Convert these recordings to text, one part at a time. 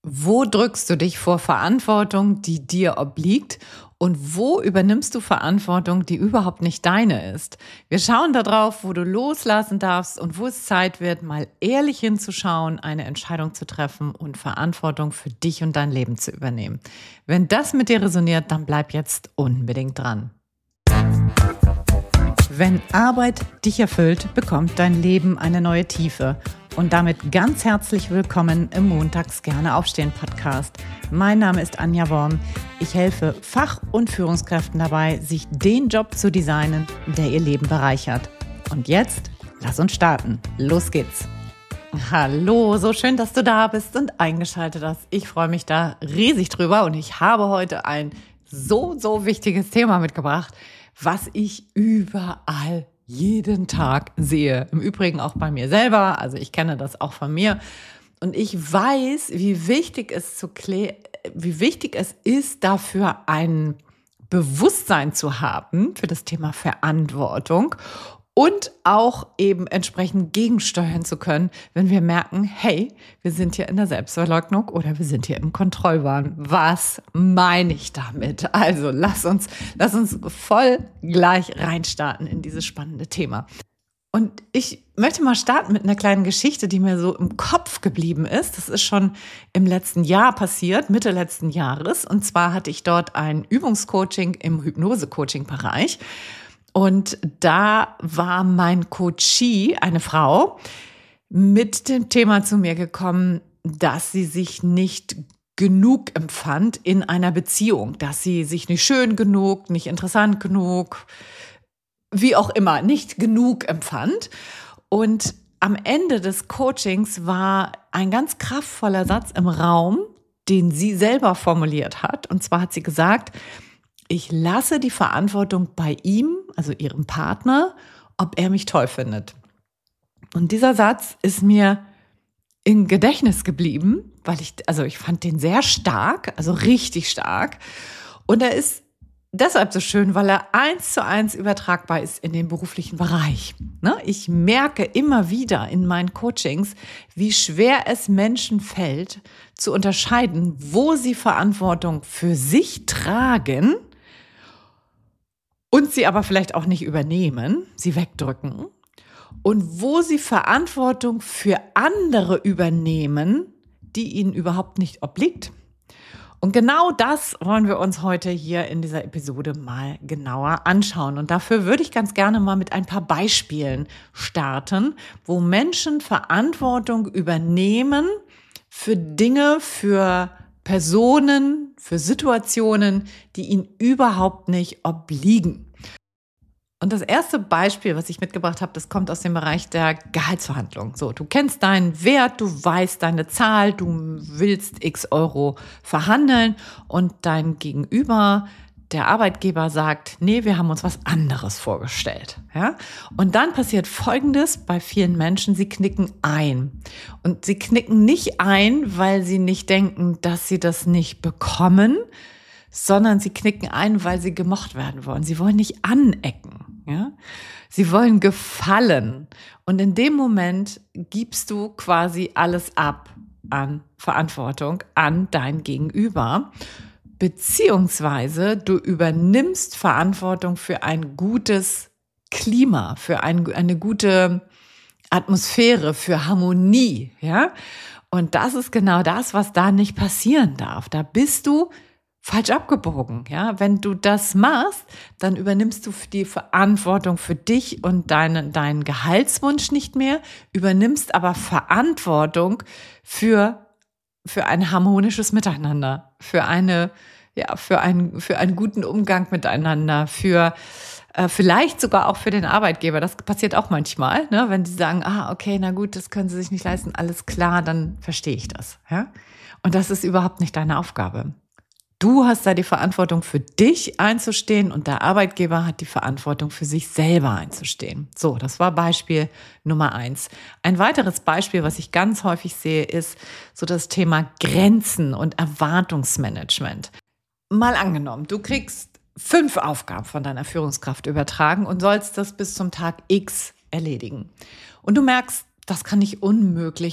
Wo drückst du dich vor Verantwortung, die dir obliegt? Und wo übernimmst du Verantwortung, die überhaupt nicht deine ist? Wir schauen darauf, wo du loslassen darfst und wo es Zeit wird, mal ehrlich hinzuschauen, eine Entscheidung zu treffen und Verantwortung für dich und dein Leben zu übernehmen. Wenn das mit dir resoniert, dann bleib jetzt unbedingt dran. Wenn Arbeit dich erfüllt, bekommt dein Leben eine neue Tiefe. Und damit ganz herzlich willkommen im Montags gerne aufstehen Podcast. Mein Name ist Anja Worm. Ich helfe Fach- und Führungskräften dabei, sich den Job zu designen, der ihr Leben bereichert. Und jetzt, lass uns starten. Los geht's. Hallo, so schön, dass du da bist und eingeschaltet hast. Ich freue mich da riesig drüber und ich habe heute ein so wichtiges Thema mitgebracht, was ich überall jeden Tag sehe. Im Übrigen auch bei mir selber. Also ich kenne das auch von mir. Und ich weiß, wie wichtig es ist, dafür ein Bewusstsein zu haben für das Thema Verantwortung und auch eben entsprechend gegensteuern zu können, wenn wir merken, hey, wir sind hier in der Selbstverleugnung oder wir sind hier im Kontrollwahn. Was meine ich damit? Also lass uns voll gleich reinstarten in dieses spannende Thema. Und ich möchte mal starten mit einer kleinen Geschichte, die mir so im Kopf geblieben ist. Das ist schon im letzten Jahr passiert, Mitte letzten Jahres. Und zwar hatte ich dort ein Übungscoaching im Hypnose-Coaching-Bereich. Und da war mein Coachie, eine Frau, mit dem Thema zu mir gekommen, dass sie sich nicht genug empfand in einer Beziehung, dass sie sich nicht schön genug, nicht interessant genug, wie auch immer, nicht genug empfand. Und am Ende des Coachings war ein ganz kraftvoller Satz im Raum, den sie selber formuliert hat. Und zwar hat sie gesagt: Ich lasse die Verantwortung bei ihm, also ihrem Partner, ob er mich toll findet. Und dieser Satz ist mir im Gedächtnis geblieben, weil ich fand den sehr stark, also richtig stark. Und er ist deshalb so schön, weil er 1:1 übertragbar ist in den beruflichen Bereich. Ich merke immer wieder in meinen Coachings, wie schwer es Menschen fällt, zu unterscheiden, wo sie Verantwortung für sich tragen und sie aber vielleicht auch nicht übernehmen, sie wegdrücken, und wo sie Verantwortung für andere übernehmen, die ihnen überhaupt nicht obliegt. Und genau das wollen wir uns heute hier in dieser Episode mal genauer anschauen. Und dafür würde ich ganz gerne mal mit ein paar Beispielen starten, wo Menschen Verantwortung übernehmen für Dinge, für Personen, für Situationen, die ihnen überhaupt nicht obliegen. Und das erste Beispiel, was ich mitgebracht habe, das kommt aus dem Bereich der Gehaltsverhandlung. So, du kennst deinen Wert, du weißt deine Zahl, du willst x Euro verhandeln und dein Gegenüber, der Arbeitgeber, sagt: Nee, wir haben uns was anderes vorgestellt. Ja? Und dann passiert Folgendes bei vielen Menschen: Sie knicken ein. Und sie knicken nicht ein, weil sie nicht denken, dass sie das nicht bekommen, sondern sie knicken ein, weil sie gemocht werden wollen. Sie wollen nicht anecken. Ja? Sie wollen gefallen. Und in dem Moment gibst du quasi alles ab an Verantwortung an dein Gegenüber. Beziehungsweise du übernimmst Verantwortung für ein gutes Klima, für eine gute Atmosphäre, für Harmonie. Ja? Und das ist genau das, was da nicht passieren darf. Da bist du falsch abgebogen. Ja? Wenn du das machst, dann übernimmst du die Verantwortung für dich und deinen Gehaltswunsch nicht mehr, übernimmst aber Verantwortung für ein harmonisches Miteinander, für einen guten Umgang miteinander, vielleicht sogar auch für den Arbeitgeber. Das passiert auch manchmal, ne? Wenn die sagen: Okay, na gut, das können sie sich nicht leisten, alles klar, dann verstehe ich das. Ja? Und das ist überhaupt nicht deine Aufgabe. Du hast da die Verantwortung für dich einzustehen und der Arbeitgeber hat die Verantwortung für sich selber einzustehen. So, das war Beispiel Nummer 1. Ein weiteres Beispiel, was ich ganz häufig sehe, ist so das Thema Grenzen und Erwartungsmanagement. Mal angenommen, du kriegst 5 Aufgaben von deiner Führungskraft übertragen und sollst das bis zum Tag X erledigen. Und du merkst, das kann ich unmöglich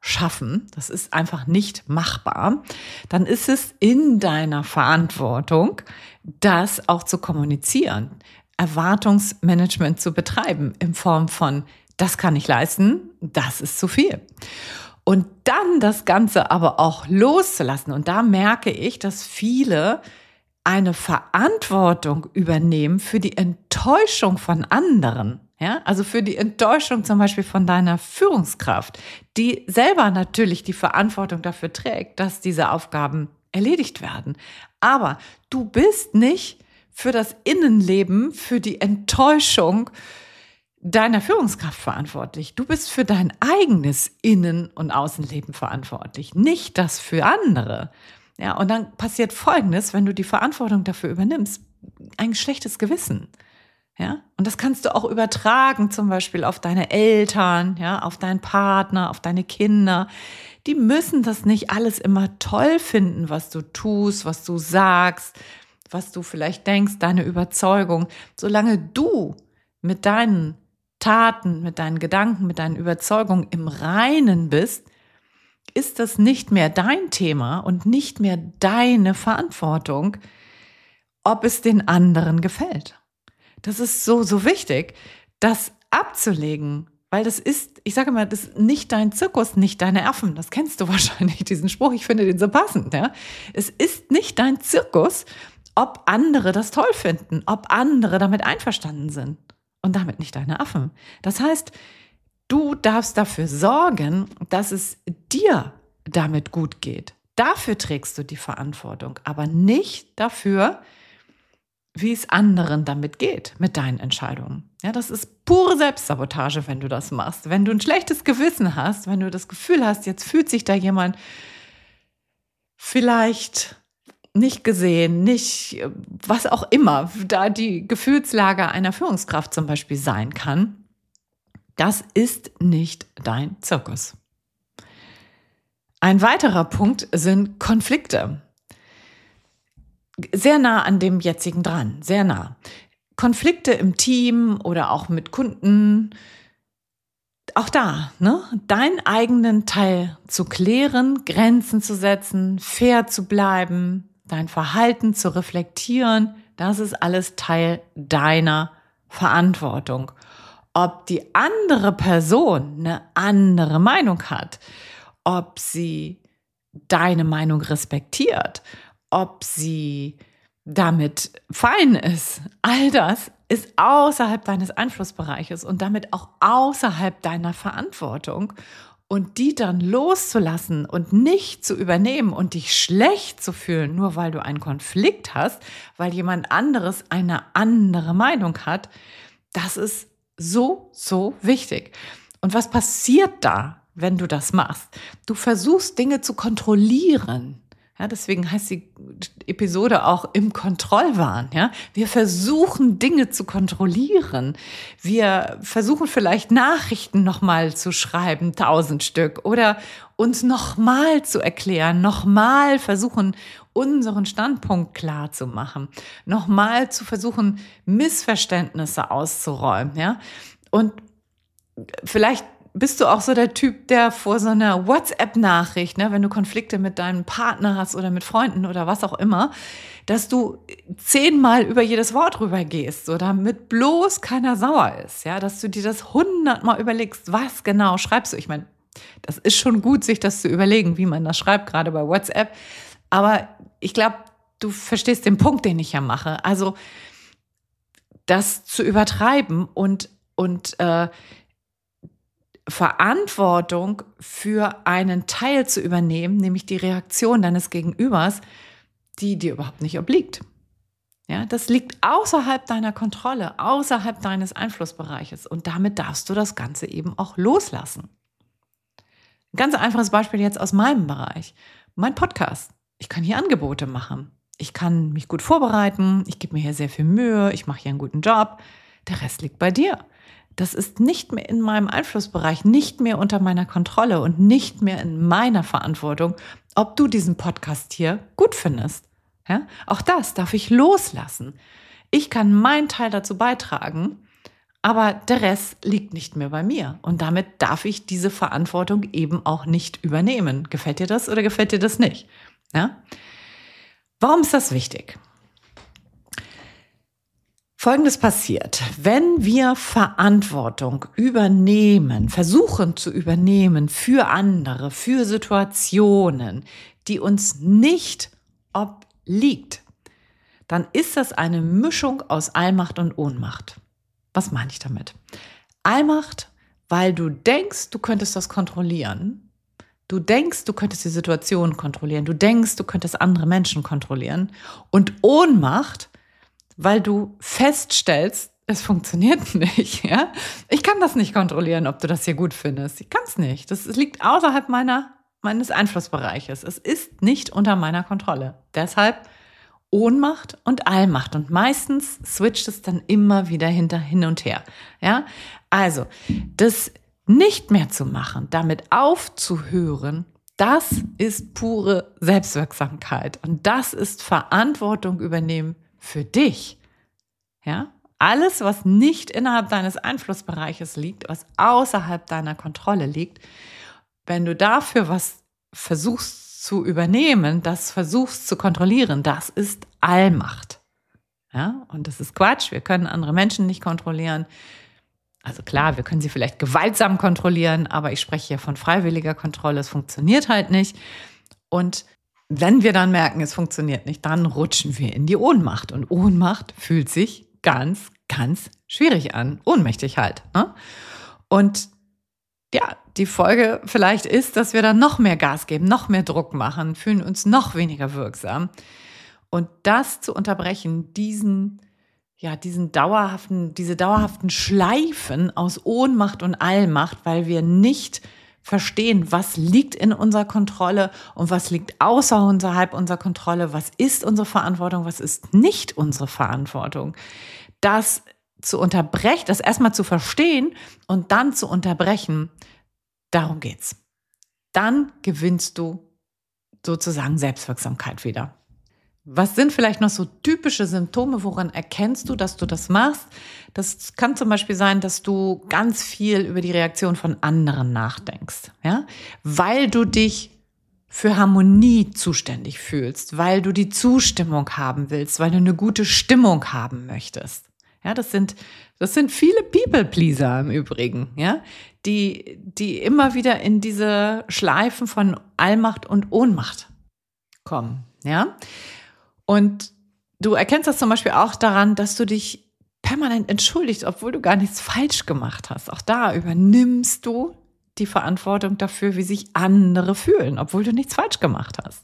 schaffen, das ist einfach nicht machbar, dann ist es in deiner Verantwortung, das auch zu kommunizieren, Erwartungsmanagement zu betreiben in Form von, das kann ich leisten, das ist zu viel. Und dann das Ganze aber auch loszulassen. Und da merke ich, dass viele eine Verantwortung übernehmen für die Enttäuschung von anderen. Ja, also für die Enttäuschung zum Beispiel von deiner Führungskraft, die selber natürlich die Verantwortung dafür trägt, dass diese Aufgaben erledigt werden. Aber du bist nicht für das Innenleben, für die Enttäuschung deiner Führungskraft verantwortlich. Du bist für dein eigenes Innen- und Außenleben verantwortlich, nicht das für andere. Ja, und dann passiert Folgendes, wenn du die Verantwortung dafür übernimmst, ein schlechtes Gewissen. Ja, und das kannst du auch übertragen, zum Beispiel auf deine Eltern, ja, auf deinen Partner, auf deine Kinder. Die müssen das nicht alles immer toll finden, was du tust, was du sagst, was du vielleicht denkst, deine Überzeugung. Solange du mit deinen Taten, mit deinen Gedanken, mit deinen Überzeugungen im Reinen bist, ist das nicht mehr dein Thema und nicht mehr deine Verantwortung, ob es den anderen gefällt. Das ist so, so wichtig, das abzulegen, weil das ist, ich sage mal, das ist nicht dein Zirkus, nicht deine Affen. Das kennst du wahrscheinlich, diesen Spruch, ich finde den so passend. Ja? Es ist nicht dein Zirkus, ob andere das toll finden, ob andere damit einverstanden sind und damit nicht deine Affen. Das heißt, du darfst dafür sorgen, dass es dir damit gut geht. Dafür trägst du die Verantwortung, aber nicht dafür, wie es anderen damit geht, mit deinen Entscheidungen. Ja, das ist pure Selbstsabotage, wenn du das machst. Wenn du ein schlechtes Gewissen hast, wenn du das Gefühl hast, jetzt fühlt sich da jemand vielleicht nicht gesehen, nicht, was auch immer, da die Gefühlslage einer Führungskraft zum Beispiel sein kann, das ist nicht dein Zirkus. Ein weiterer Punkt sind Konflikte. Sehr nah an dem jetzigen dran, sehr nah. Konflikte im Team oder auch mit Kunden, auch da, ne, deinen eigenen Teil zu klären, Grenzen zu setzen, fair zu bleiben, dein Verhalten zu reflektieren, das ist alles Teil deiner Verantwortung. Ob die andere Person eine andere Meinung hat, ob sie deine Meinung respektiert, ob sie damit fein ist, all das ist außerhalb deines Einflussbereiches und damit auch außerhalb deiner Verantwortung. Und die dann loszulassen und nicht zu übernehmen und dich schlecht zu fühlen, nur weil du einen Konflikt hast, weil jemand anderes eine andere Meinung hat, das ist so, so wichtig. Und was passiert da, wenn du das machst? Du versuchst, Dinge zu kontrollieren. Ja, deswegen heißt die Episode auch im Kontrollwahn. Ja? Wir versuchen, Dinge zu kontrollieren. Wir versuchen vielleicht Nachrichten nochmal zu schreiben, 1000 Stück, oder uns nochmal zu erklären, nochmal versuchen, unseren Standpunkt klar zu machen, nochmal zu versuchen, Missverständnisse auszuräumen. Ja? Und vielleicht bist du auch so der Typ, der vor so einer WhatsApp-Nachricht, ne, wenn du Konflikte mit deinem Partner hast oder mit Freunden oder was auch immer, dass du 10-mal über jedes Wort rübergehst, so damit bloß keiner sauer ist, ja, dass du dir das 100-mal überlegst, was genau schreibst du. Ich meine, das ist schon gut, sich das zu überlegen, wie man das schreibt, gerade bei WhatsApp. Aber ich glaube, du verstehst den Punkt, den ich ja mache. Also das zu übertreiben und Verantwortung für einen Teil zu übernehmen, nämlich die Reaktion deines Gegenübers, die dir überhaupt nicht obliegt. Ja, das liegt außerhalb deiner Kontrolle, außerhalb deines Einflussbereiches und damit darfst du das Ganze eben auch loslassen. Ein ganz einfaches Beispiel jetzt aus meinem Bereich. Mein Podcast. Ich kann hier Angebote machen. Ich kann mich gut vorbereiten. Ich gebe mir hier sehr viel Mühe. Ich mache hier einen guten Job. Der Rest liegt bei dir. Das ist nicht mehr in meinem Einflussbereich, nicht mehr unter meiner Kontrolle und nicht mehr in meiner Verantwortung, ob du diesen Podcast hier gut findest. Ja? Auch das darf ich loslassen. Ich kann meinen Teil dazu beitragen, aber der Rest liegt nicht mehr bei mir. Und damit darf ich diese Verantwortung eben auch nicht übernehmen. Gefällt dir das oder gefällt dir das nicht? Ja? Warum ist das wichtig? Folgendes passiert: Wenn wir Verantwortung übernehmen, versuchen zu übernehmen für andere, für Situationen, die uns nicht obliegt, dann ist das eine Mischung aus Allmacht und Ohnmacht. Was meine ich damit? Allmacht, weil du denkst, du könntest das kontrollieren. Du denkst, du könntest die Situation kontrollieren. Du denkst, du könntest andere Menschen kontrollieren. Und Ohnmacht, weil du feststellst, es funktioniert nicht. Ja? Ich kann das nicht kontrollieren, ob du das hier gut findest. Ich kann es nicht. Das liegt außerhalb meines Einflussbereiches. Es ist nicht unter meiner Kontrolle. Deshalb Ohnmacht und Allmacht. Und meistens switcht es dann immer wieder hin und her. Ja? Also, das nicht mehr zu machen, damit aufzuhören, das ist pure Selbstwirksamkeit. Und das ist Verantwortung übernehmen für dich. Ja? Alles, was nicht innerhalb deines Einflussbereiches liegt, was außerhalb deiner Kontrolle liegt, wenn du dafür was versuchst zu übernehmen, das versuchst zu kontrollieren, das ist Allmacht. Ja? Und das ist Quatsch. Wir können andere Menschen nicht kontrollieren. Also klar, wir können sie vielleicht gewaltsam kontrollieren, aber ich spreche hier von freiwilliger Kontrolle. Es funktioniert halt nicht. Und wenn wir dann merken, es funktioniert nicht, dann rutschen wir in die Ohnmacht. Und Ohnmacht fühlt sich ganz, ganz schwierig an. Ohnmächtig halt. Ne? Und ja, die Folge vielleicht ist, dass wir dann noch mehr Gas geben, noch mehr Druck machen, fühlen uns noch weniger wirksam. Und das zu unterbrechen, diese dauerhaften Schleifen aus Ohnmacht und Allmacht, weil wir nicht verstehen, was liegt in unserer Kontrolle und was liegt außerhalb unserer Kontrolle, was ist unsere Verantwortung, was ist nicht unsere Verantwortung. Das zu unterbrechen, das erstmal zu verstehen und dann zu unterbrechen, darum geht's. Dann gewinnst du sozusagen Selbstwirksamkeit wieder. Was sind vielleicht noch so typische Symptome? Woran erkennst du, dass du das machst? Das kann zum Beispiel sein, dass du ganz viel über die Reaktion von anderen nachdenkst, ja? Weil du dich für Harmonie zuständig fühlst, weil du die Zustimmung haben willst, weil du eine gute Stimmung haben möchtest. Ja, das sind viele People-Pleaser im Übrigen, ja, die immer wieder in diese Schleifen von Allmacht und Ohnmacht kommen, ja. Und du erkennst das zum Beispiel auch daran, dass du dich permanent entschuldigst, obwohl du gar nichts falsch gemacht hast. Auch da übernimmst du die Verantwortung dafür, wie sich andere fühlen, obwohl du nichts falsch gemacht hast.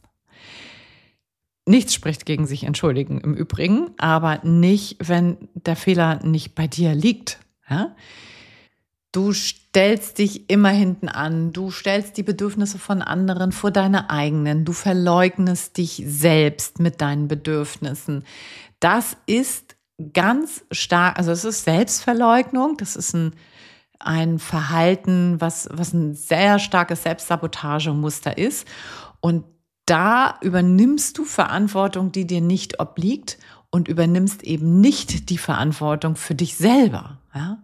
Nichts spricht gegen sich entschuldigen im Übrigen, aber nicht, wenn der Fehler nicht bei dir liegt. Ja? Du stellst dich immer hinten an, du stellst die Bedürfnisse von anderen vor deine eigenen, du verleugnest dich selbst mit deinen Bedürfnissen. Das ist ganz stark, also es ist Selbstverleugnung, das ist ein Verhalten, was ein sehr starkes Selbstsabotagemuster ist. Und da übernimmst du Verantwortung, die dir nicht obliegt und übernimmst eben nicht die Verantwortung für dich selber. Ja?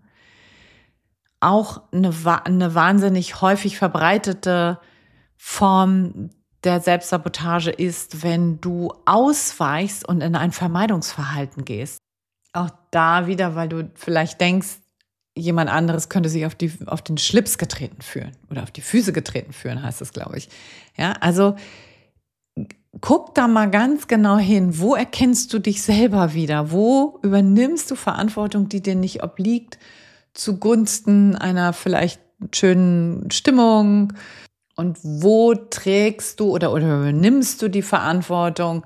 Auch eine wahnsinnig häufig verbreitete Form der Selbstsabotage ist, wenn du ausweichst und in ein Vermeidungsverhalten gehst. Auch da wieder, weil du vielleicht denkst, jemand anderes könnte sich auf den Schlips getreten fühlen oder auf die Füße getreten fühlen, heißt es, glaube ich. Ja, also guck da mal ganz genau hin, wo erkennst du dich selber wieder? Wo übernimmst du Verantwortung, die dir nicht obliegt, zugunsten einer vielleicht schönen Stimmung? Und wo trägst du oder übernimmst du die Verantwortung,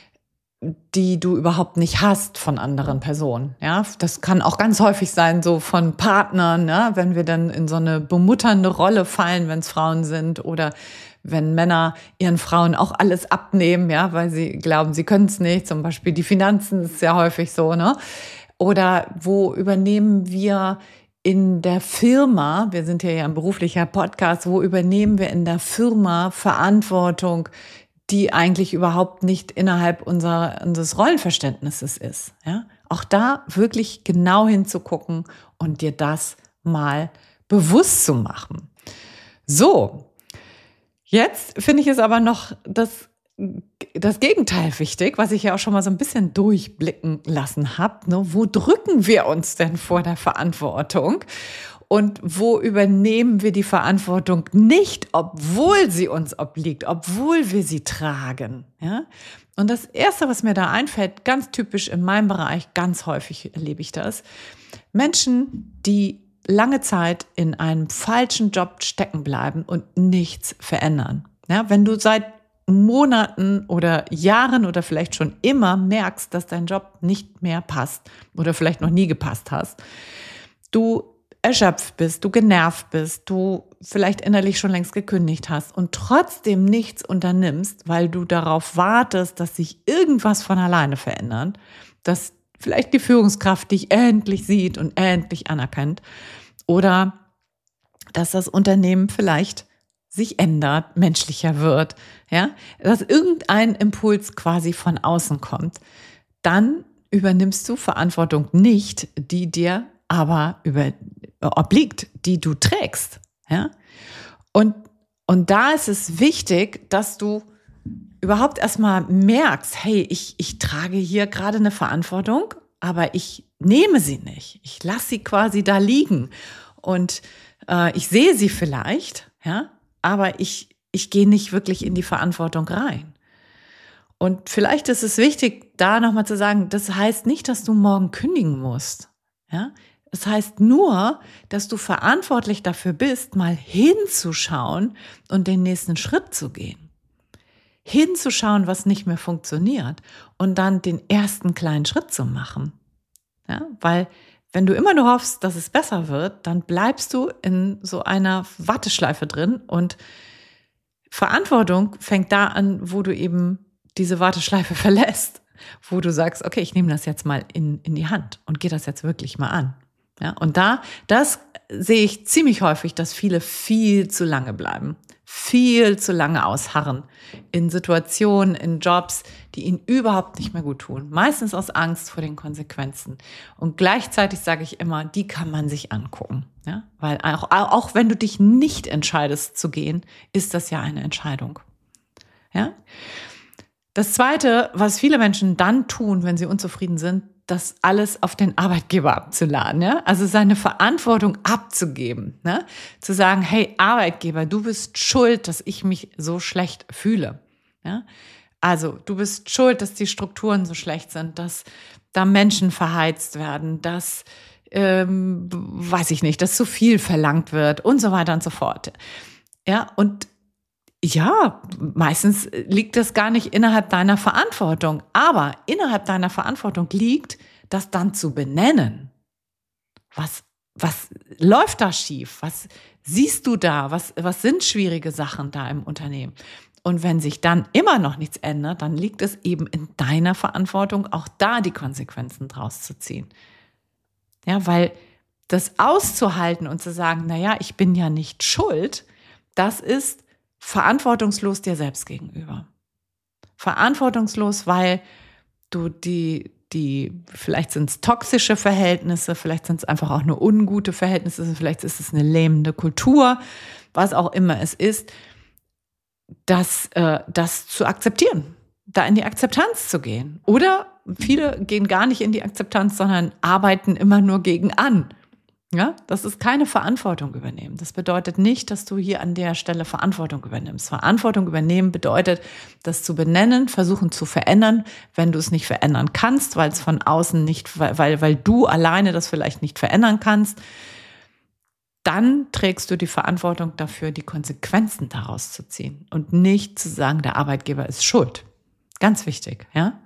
die du überhaupt nicht hast von anderen Personen? Ja, das kann auch ganz häufig sein, so von Partnern, ja, wenn wir dann in so eine bemutternde Rolle fallen, wenn es Frauen sind, oder wenn Männer ihren Frauen auch alles abnehmen, ja, weil sie glauben, sie können es nicht. Zum Beispiel die Finanzen ist sehr häufig so, ne? Oder wo übernehmen wir in der Firma, wir sind hier ja ein beruflicher Podcast, wo übernehmen wir in der Firma Verantwortung, die eigentlich überhaupt nicht innerhalb unseres Rollenverständnisses ist, ja? Auch da wirklich genau hinzugucken und dir das mal bewusst zu machen. So, jetzt finde ich es aber noch das Gegenteil wichtig, was ich ja auch schon mal so ein bisschen durchblicken lassen habe. Ne? Wo drücken wir uns denn vor der Verantwortung? Und wo übernehmen wir die Verantwortung nicht, obwohl sie uns obliegt, obwohl wir sie tragen? Ja? Und das Erste, was mir da einfällt, ganz typisch in meinem Bereich, ganz häufig erlebe ich das, Menschen, die lange Zeit in einem falschen Job stecken bleiben und nichts verändern. Ja? Wenn du seit Monaten oder Jahren oder vielleicht schon immer merkst, dass dein Job nicht mehr passt oder vielleicht noch nie gepasst hast, du erschöpft bist, du genervt bist, du vielleicht innerlich schon längst gekündigt hast und trotzdem nichts unternimmst, weil du darauf wartest, dass sich irgendwas von alleine verändert, dass vielleicht die Führungskraft dich endlich sieht und endlich anerkennt oder dass das Unternehmen vielleicht sich ändert, menschlicher wird, ja, dass irgendein Impuls quasi von außen kommt, dann übernimmst du Verantwortung nicht, die dir aber obliegt, die du trägst, ja. Und da ist es wichtig, dass du überhaupt erstmal merkst, hey, ich trage hier gerade eine Verantwortung, aber ich nehme sie nicht. Ich lasse sie quasi da liegen und ich sehe sie vielleicht, ja, aber ich gehe nicht wirklich in die Verantwortung rein. Und vielleicht ist es wichtig, da nochmal zu sagen, das heißt nicht, dass du morgen kündigen musst. Ja? Das heißt nur, dass du verantwortlich dafür bist, mal hinzuschauen und den nächsten Schritt zu gehen. Hinzuschauen, was nicht mehr funktioniert und dann den ersten kleinen Schritt zu machen. Ja? Weil wenn du immer nur hoffst, dass es besser wird, dann bleibst du in so einer Warteschleife drin und Verantwortung fängt da an, wo du eben diese Warteschleife verlässt, wo du sagst, okay, ich nehme das jetzt mal in die Hand und gehe das jetzt wirklich mal an. Ja, und das sehe ich ziemlich häufig, dass viele viel zu lange bleiben, viel zu lange ausharren in Situationen, in Jobs, die ihnen überhaupt nicht mehr gut tun. Meistens aus Angst vor den Konsequenzen. Und gleichzeitig sage ich immer, die kann man sich angucken. Ja? Weil auch wenn du dich nicht entscheidest zu gehen, ist das ja eine Entscheidung. Ja? Das Zweite, was viele Menschen dann tun, wenn sie unzufrieden sind, das alles auf den Arbeitgeber abzuladen, ja? Also seine Verantwortung abzugeben, ne? Zu sagen, hey Arbeitgeber, du bist schuld, dass ich mich so schlecht fühle. Ja? Also du bist schuld, dass die Strukturen so schlecht sind, dass da Menschen verheizt werden, dass, weiß ich nicht, dass zu viel verlangt wird und so weiter und so fort. Ja, und ja, meistens liegt das gar nicht innerhalb deiner Verantwortung. Aber innerhalb deiner Verantwortung liegt, das dann zu benennen. Was läuft da schief? Was siehst du da? Was sind schwierige Sachen da im Unternehmen? Und wenn sich dann immer noch nichts ändert, dann liegt es eben in deiner Verantwortung, auch da die Konsequenzen draus zu ziehen. Ja, weil das auszuhalten und zu sagen, naja, ich bin ja nicht schuld, das ist verantwortungslos dir selbst gegenüber. Verantwortungslos, weil du vielleicht sind es toxische Verhältnisse, vielleicht sind es einfach auch nur ungute Verhältnisse, vielleicht ist es eine lähmende Kultur, was auch immer es ist, das zu akzeptieren, da in die Akzeptanz zu gehen. Oder viele gehen gar nicht in die Akzeptanz, sondern arbeiten immer nur gegen an. Ja, das ist keine Verantwortung übernehmen. Das bedeutet nicht, dass du hier an der Stelle Verantwortung übernimmst. Verantwortung übernehmen bedeutet, das zu benennen, versuchen zu verändern, wenn du es nicht verändern kannst, weil es von außen nicht, weil du alleine das vielleicht nicht verändern kannst, dann trägst du die Verantwortung dafür, die Konsequenzen daraus zu ziehen und nicht zu sagen, der Arbeitgeber ist schuld. Ganz wichtig, ja.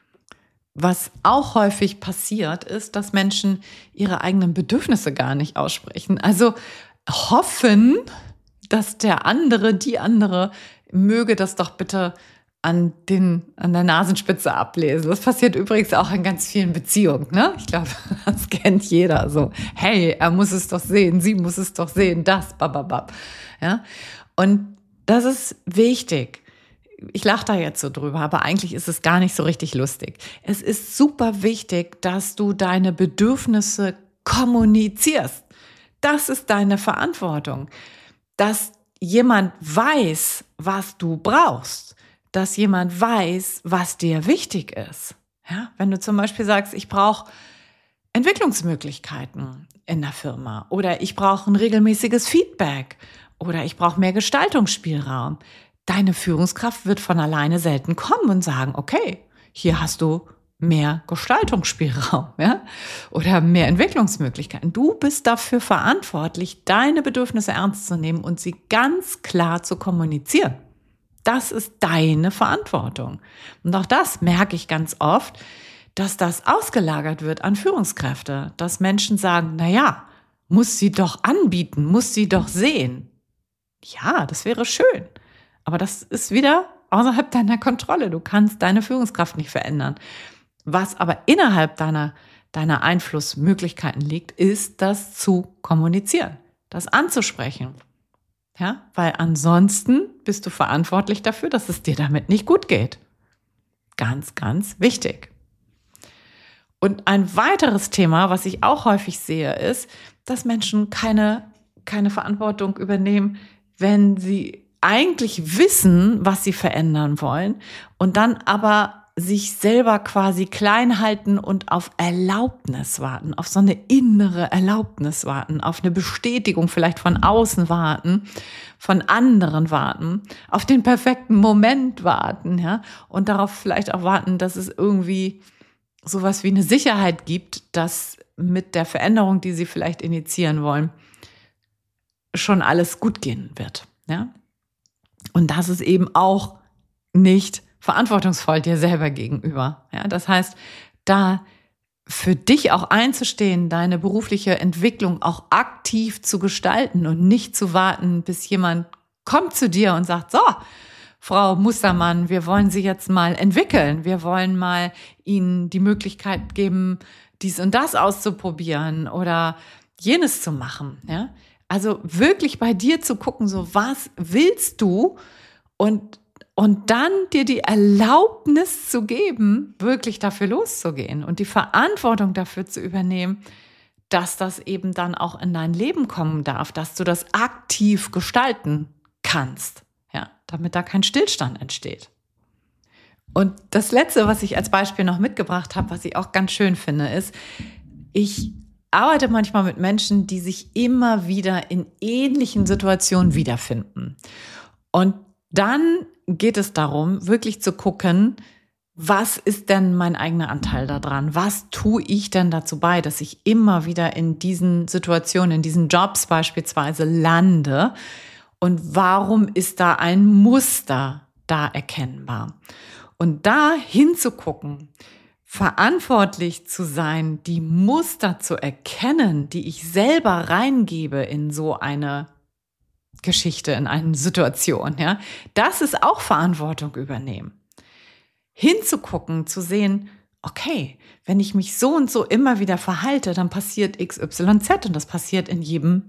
Was auch häufig passiert, ist, dass Menschen ihre eigenen Bedürfnisse gar nicht aussprechen. Also hoffen, dass der andere, die andere, möge das doch bitte an der Nasenspitze ablesen. Das passiert übrigens auch in ganz vielen Beziehungen, ne? Ich glaube, das kennt jeder so. Hey, er muss es doch sehen, sie muss es doch sehen, das, bababab. Ja? Und das ist wichtig. ich lache da jetzt so drüber, aber eigentlich ist es gar nicht so richtig lustig. Es ist super wichtig, dass du deine Bedürfnisse kommunizierst. Das ist deine Verantwortung. Dass jemand weiß, was du brauchst. Dass jemand weiß, was dir wichtig ist. Ja, wenn du zum Beispiel sagst, ich brauche Entwicklungsmöglichkeiten in der Firma oder ich brauche ein regelmäßiges Feedback oder ich brauche mehr Gestaltungsspielraum. Deine Führungskraft wird von alleine selten kommen und sagen, okay, hier hast du mehr Gestaltungsspielraum, ja? Oder mehr Entwicklungsmöglichkeiten. Du bist dafür verantwortlich, deine Bedürfnisse ernst zu nehmen und sie ganz klar zu kommunizieren. Das ist deine Verantwortung. Und auch das merke ich ganz oft, dass das ausgelagert wird an Führungskräfte, dass Menschen sagen, naja, muss sie doch anbieten, muss sie doch sehen. Ja, das wäre schön. Aber das ist wieder außerhalb deiner Kontrolle. Du kannst deine Führungskraft nicht verändern. Was aber innerhalb deiner Einflussmöglichkeiten liegt, ist das zu kommunizieren, das anzusprechen. Ja, weil ansonsten bist du verantwortlich dafür, dass es dir damit nicht gut geht. Ganz, ganz wichtig. Und ein weiteres Thema, was ich auch häufig sehe, ist, dass Menschen keine Verantwortung übernehmen, wenn sie eigentlich wissen, was sie verändern wollen und dann aber sich selber quasi klein halten und auf Erlaubnis warten, auf so eine innere Erlaubnis warten, auf eine Bestätigung vielleicht von außen warten, von anderen warten, auf den perfekten Moment warten, ja, und darauf vielleicht auch warten, dass es irgendwie sowas wie eine Sicherheit gibt, dass mit der Veränderung, die sie vielleicht initiieren wollen, schon alles gut gehen wird, ja. Und das ist eben auch nicht verantwortungsvoll dir selber gegenüber. Ja, das heißt, da für dich auch einzustehen, deine berufliche Entwicklung auch aktiv zu gestalten und nicht zu warten, bis jemand kommt zu dir und sagt, so, Frau Mustermann, wir wollen Sie jetzt mal entwickeln. Wir wollen mal Ihnen die Möglichkeit geben, dies und das auszuprobieren oder jenes zu machen. Ja? Also wirklich bei dir zu gucken, so was willst du und dann dir die Erlaubnis zu geben, wirklich dafür loszugehen und die Verantwortung dafür zu übernehmen, dass das eben dann auch in dein Leben kommen darf, dass du das aktiv gestalten kannst, ja, damit da kein Stillstand entsteht. Und das Letzte, was ich als Beispiel noch mitgebracht habe, was ich auch ganz schön finde, ist, ich arbeite manchmal mit Menschen, die sich immer wieder in ähnlichen Situationen wiederfinden. Und dann geht es darum, wirklich zu gucken, was ist denn mein eigener Anteil daran? Was tue ich denn dazu bei, dass ich immer wieder in diesen Situationen, in diesen Jobs beispielsweise lande? Und warum ist da ein Muster da erkennbar? Und da hinzugucken, verantwortlich zu sein, die Muster zu erkennen, die ich selber reingebe in so eine Geschichte, in eine Situation, ja, das ist auch Verantwortung übernehmen. Hinzugucken, zu sehen, okay, wenn ich mich so und so immer wieder verhalte, dann passiert XYZ und das passiert in jedem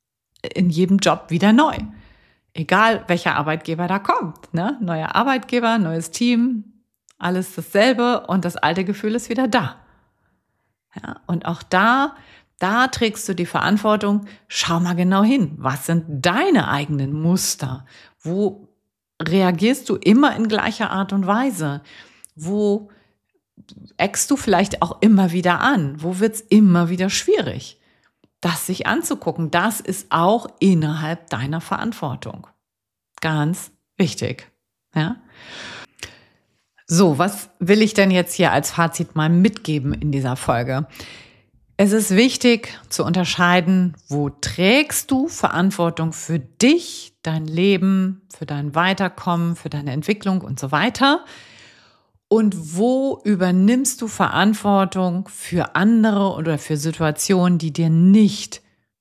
Job wieder neu. Egal, welcher Arbeitgeber da kommt, ne? Neuer Arbeitgeber, neues Team, alles dasselbe und das alte Gefühl ist wieder da. Ja, und auch da trägst du die Verantwortung, schau mal genau hin. Was sind deine eigenen Muster? Wo reagierst du immer in gleicher Art und Weise? Wo eckst du vielleicht auch immer wieder an? Wo wird's immer wieder schwierig? Das sich anzugucken, das ist auch innerhalb deiner Verantwortung. Ganz wichtig. Ja? So, was will ich denn jetzt hier als Fazit mal mitgeben in dieser Folge? Es ist wichtig zu unterscheiden, wo trägst du Verantwortung für dich, dein Leben, für dein Weiterkommen, für deine Entwicklung und so weiter. Und wo übernimmst du Verantwortung für andere oder für Situationen, die dir nicht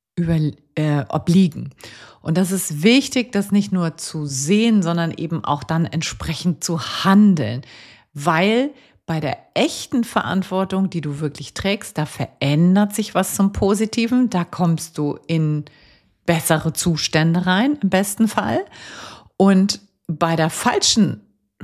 obliegen. Und das ist wichtig, das nicht nur zu sehen, sondern eben auch dann entsprechend zu handeln, weil bei der echten Verantwortung, die du wirklich trägst, da verändert sich was zum Positiven. Da kommst du in bessere Zustände rein, im besten Fall. Und bei der falschen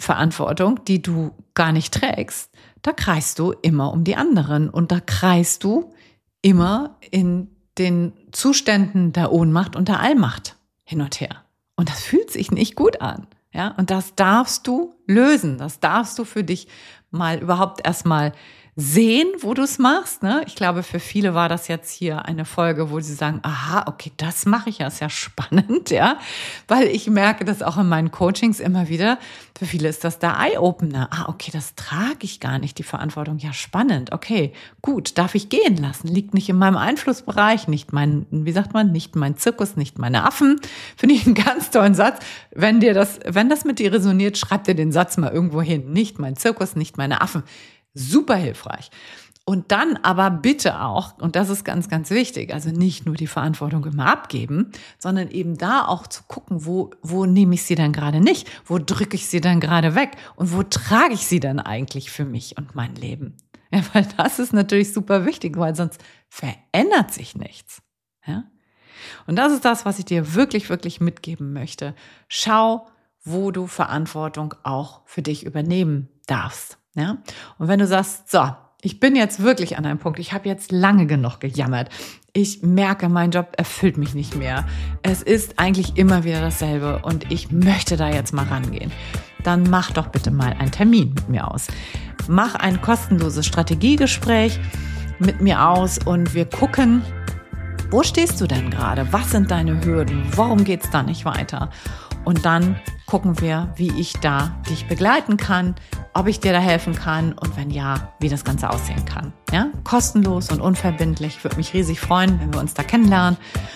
Verantwortung, die du gar nicht trägst, da kreist du immer um die anderen und da kreist du immer in den Zuständen der Ohnmacht und der Allmacht hin und her. Und das fühlt sich nicht gut an. Ja, und das darfst du lösen. Das darfst du für dich mal überhaupt erstmal sehen, wo du es machst. Ne? Ich glaube, für viele war das jetzt hier eine Folge, wo sie sagen, aha, okay, das mache ich ja, ist ja spannend, ja, weil ich merke das auch in meinen Coachings immer wieder. Für viele ist das der Eye-Opener. Ah, okay, das trage ich gar nicht, die Verantwortung. Ja, spannend. Okay, gut, darf ich gehen lassen? Liegt nicht in meinem Einflussbereich, nicht mein, wie sagt man, nicht mein Zirkus, nicht meine Affen. Finde ich einen ganz tollen Satz. Wenn das mit dir resoniert, schreib dir den Satz mal irgendwo hin. Nicht mein Zirkus, nicht meine Affen. Super hilfreich. Und dann aber bitte auch, und das ist ganz, ganz wichtig, also nicht nur die Verantwortung immer abgeben, sondern eben da auch zu gucken, wo nehme ich sie denn gerade nicht, wo drücke ich sie denn gerade weg und wo trage ich sie denn eigentlich für mich und mein Leben. Ja, weil das ist natürlich super wichtig, weil sonst verändert sich nichts. Ja? Und das ist das, was ich dir wirklich, wirklich mitgeben möchte. Schau, wo du Verantwortung auch für dich übernehmen darfst. Ja? Und wenn du sagst, so, ich bin jetzt wirklich an einem Punkt, ich habe jetzt lange genug gejammert, ich merke, mein Job erfüllt mich nicht mehr, es ist eigentlich immer wieder dasselbe und ich möchte da jetzt mal rangehen, dann mach doch bitte mal einen Termin mit mir aus. Mach ein kostenloses Strategiegespräch mit mir aus und wir gucken, wo stehst du denn gerade? Was sind deine Hürden? Warum geht's da nicht weiter? Und dann gucken wir, wie ich da dich begleiten kann, ob ich dir da helfen kann und wenn ja, wie das Ganze aussehen kann. Ja? Kostenlos und unverbindlich. Ich würde mich riesig freuen, wenn wir uns da kennenlernen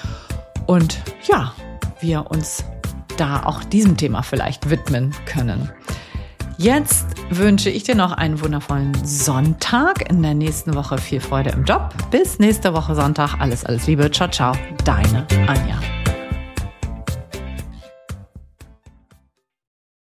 und ja, wir uns da auch diesem Thema vielleicht widmen können. Jetzt wünsche ich dir noch einen wundervollen Sonntag. In der nächsten Woche viel Freude im Job. Bis nächste Woche Sonntag. Alles Liebe. Ciao, ciao. Deine Anja.